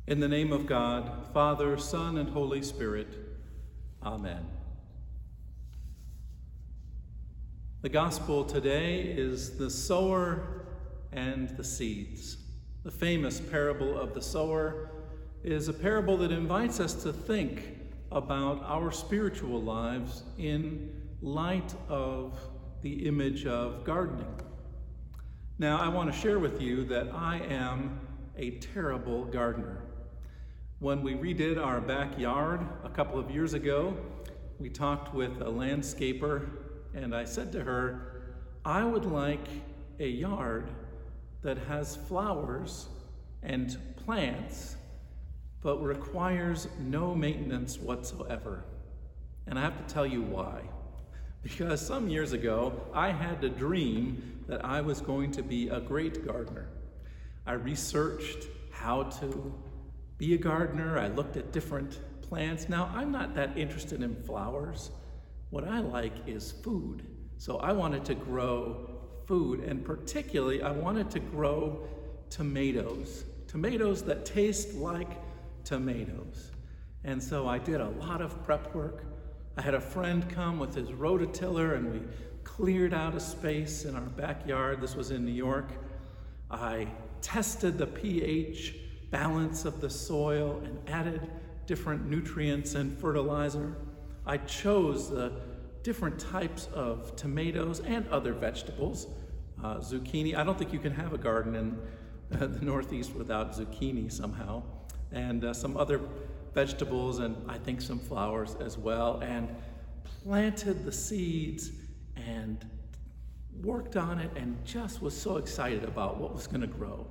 In the name of God, Father, Son, and Holy Spirit. Amen. The gospel today is the sower and the seeds. The famous parable of the sower is a parable that invites us to think about our spiritual lives in light of the image of gardening. Now, I want to share with you that I am a terrible gardener. When we redid our backyard a couple of years ago, we talked with a landscaper, and I said to her, I would like a yard that has flowers and plants, but requires no maintenance whatsoever. And I have to tell you why. Because some years ago, I had a dream that I was going to be a great gardener. I researched how to be a gardener. I looked at different plants. Now, I'm not that interested in flowers. What I like is food. So I wanted to grow food, and particularly I wanted to grow tomatoes. Tomatoes that taste like tomatoes. And so I did a lot of prep work. I had a friend come with his rototiller, and we cleared out a space in our backyard. This was in New York. I tested the pH balance of the soil and added different nutrients and fertilizer. I chose the different types of tomatoes and other vegetables. Zucchini, I don't think you can have a garden in the Northeast without zucchini somehow, and some other vegetables, and I think some flowers as well, and planted the seeds and worked on it and just was so excited about what was going to grow.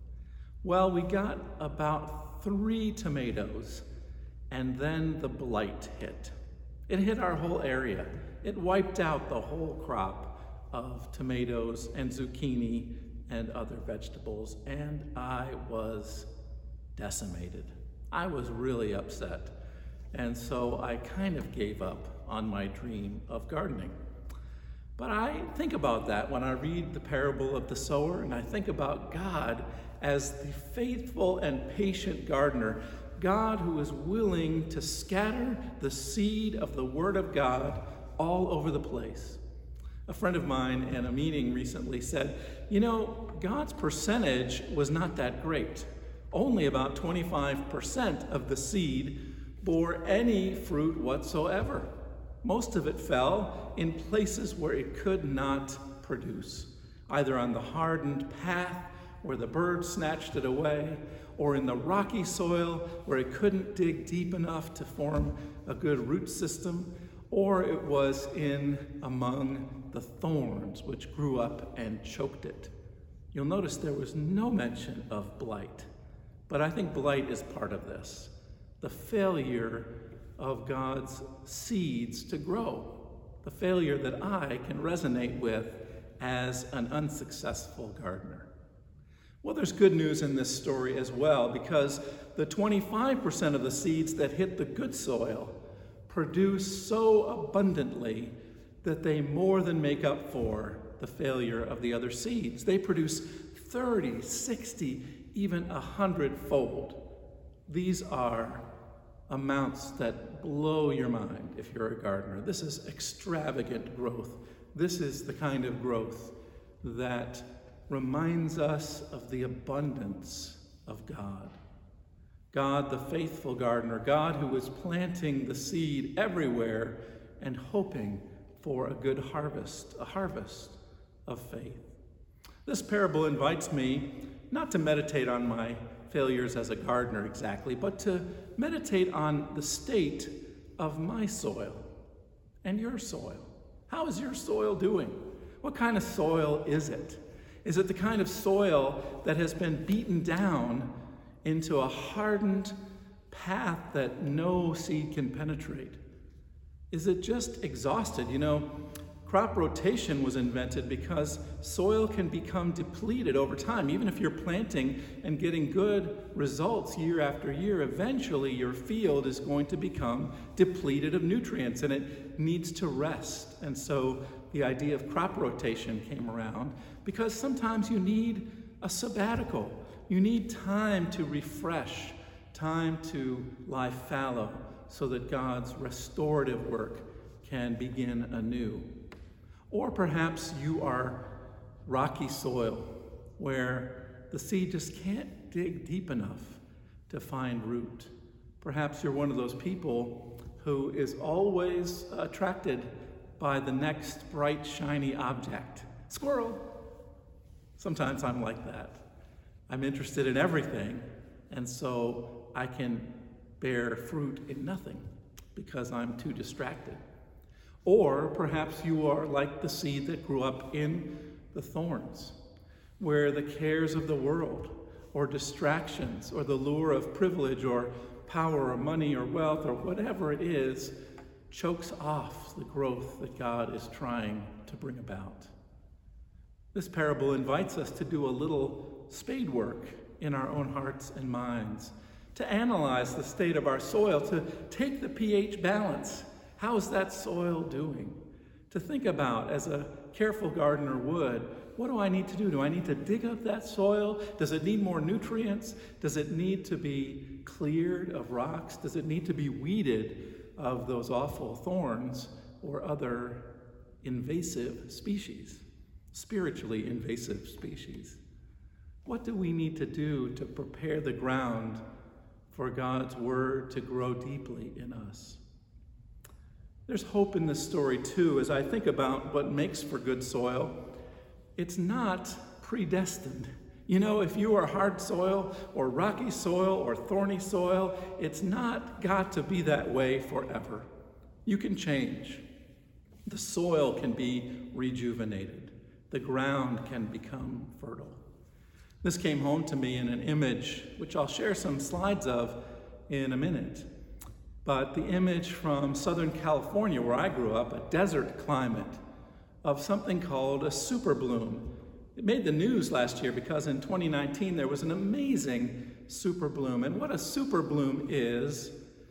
Well, we got about 3 tomatoes, and then the blight hit. It hit our whole area. It wiped out the whole crop of tomatoes and zucchini and other vegetables, and I was decimated. I was really upset. And so I kind of gave up on my dream of gardening. But I think about that when I read the parable of the sower, and I think about God as the faithful and patient gardener, God who is willing to scatter the seed of the Word of God all over the place. A friend of mine in a meeting recently said, God's percentage was not that great. Only about 25% of the seed bore any fruit whatsoever. Most of it fell in places where it could not produce, either on the hardened path where the birds snatched it away, or in the rocky soil where it couldn't dig deep enough to form a good root system, or it was in among the thorns which grew up and choked it. You'll notice there was no mention of blight, but I think blight is part of this. The failure of God's seeds to grow, the failure that I can resonate with as an unsuccessful gardener. Well, there's good news in this story as well, because the 25% of the seeds that hit the good soil produce so abundantly that they more than make up for the failure of the other seeds. They produce 30, 60, even 100-fold. These are amounts that blow your mind if you're a gardener. This is extravagant growth. This is the kind of growth that reminds us of the abundance of God. God, the faithful gardener, God who is planting the seed everywhere and hoping for a good harvest, a harvest of faith. This parable invites me not to meditate on my failures as a gardener exactly, but to meditate on the state of my soil and your soil. How is your soil doing? What kind of soil is it? Is it the kind of soil that has been beaten down into a hardened path that no seed can penetrate? Is it just exhausted? Crop rotation was invented because soil can become depleted over time. Even if you're planting and getting good results year after year, eventually your field is going to become depleted of nutrients and it needs to rest. And so the idea of crop rotation came around because sometimes you need a sabbatical. You need time to refresh time to lie fallow so that God's restorative work can begin anew. Or perhaps you are rocky soil where the seed just can't dig deep enough to find root. Perhaps you're one of those people who is always attracted by the next bright, shiny object. Squirrel! Sometimes I'm like that. I'm interested in everything, and so I can bear fruit in nothing because I'm too distracted. Or perhaps you are like the seed that grew up in the thorns, where the cares of the world, or distractions, or the lure of privilege, or power, or money, or wealth, or whatever it is, chokes off the growth that God is trying to bring about. This parable invites us to do a little spade work in our own hearts and minds, to analyze the state of our soil, to take the pH balance. How's that soil doing? To think about, as a careful gardener would, what do I need to do? Do I need to dig up that soil? Does it need more nutrients? Does it need to be cleared of rocks? Does it need to be weeded of those awful thorns or other invasive species, spiritually invasive species? What do we need to do to prepare the ground for God's word to grow deeply in us? There's hope in this story too, as I think about what makes for good soil. It's not predestined. You know, if you are hard soil or rocky soil or thorny soil, it's not got to be that way forever. You can change. The soil can be rejuvenated. The ground can become fertile. This came home to me in an image, which I'll share some slides of in a minute. But the image from Southern California, where I grew up, a desert climate, of something called a super bloom. It made the news last year because in 2019 there was an amazing super bloom. And what a super bloom is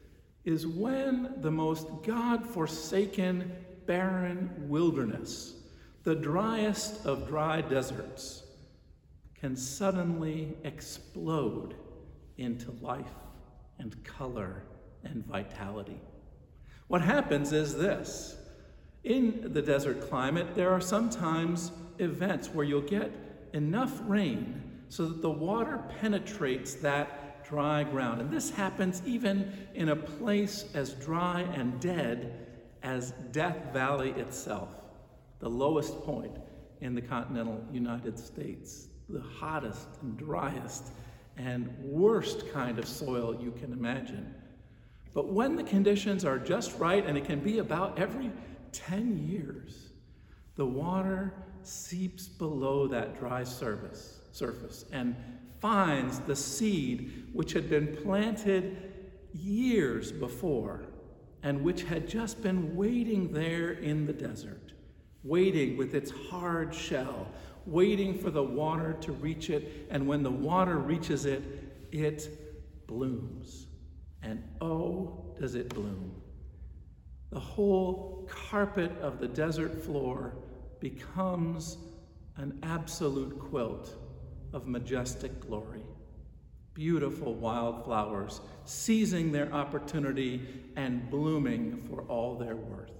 when the most God-forsaken, barren wilderness, the driest of dry deserts, can suddenly explode into life and color and vitality. What happens is this. In the desert climate, there are sometimes events where you'll get enough rain so that the water penetrates that dry ground. And this happens even in a place as dry and dead as Death Valley itself, the lowest point in the continental United States, the hottest and driest and worst kind of soil you can imagine. But when the conditions are just right, and it can be about every 10 years, the water seeps below that dry surface and finds the seed which had been planted years before and which had just been waiting there in the desert, waiting with its hard shell, waiting for the water to reach it. And when the water reaches it, it blooms. And oh, does it bloom. The whole carpet of the desert floor becomes an absolute quilt of majestic glory. Beautiful wildflowers seizing their opportunity and blooming for all their worth.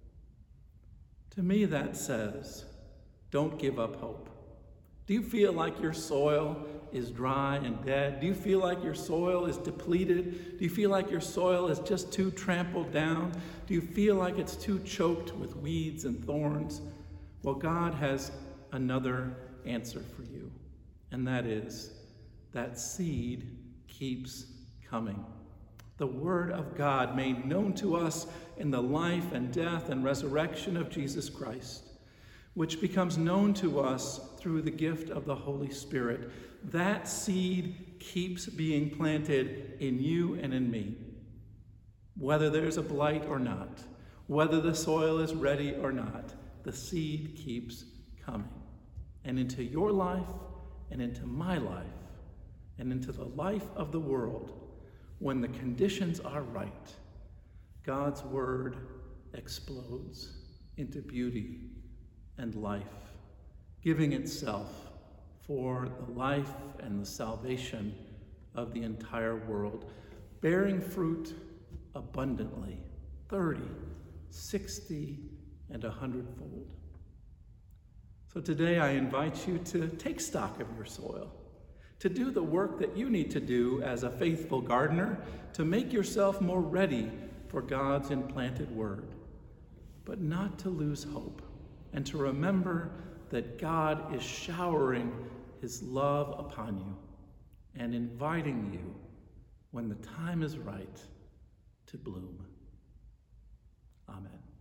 To me, that says, don't give up hope. Do you feel like your soil is dry and dead? Do you feel like your soil is depleted? Do you feel like your soil is just too trampled down? Do you feel like it's too choked with weeds and thorns? Well, God has another answer for you, and that is that seed keeps coming. The Word of God made known to us in the life and death and resurrection of Jesus Christ, which becomes known to us through the gift of the Holy Spirit. That seed keeps being planted in you and in me. Whether there's a blight or not, whether the soil is ready or not, the seed keeps coming. And into your life, and into my life, and into the life of the world, when the conditions are right, God's word explodes into beauty and life, giving itself for the life and the salvation of the entire world, bearing fruit abundantly, 30, 60, and 100-fold. So today I invite you to take stock of your soil, to do the work that you need to do as a faithful gardener to make yourself more ready for God's implanted word, but not to lose hope and to remember that God is showering his love upon you and inviting you, when the time is right, to bloom. Amen.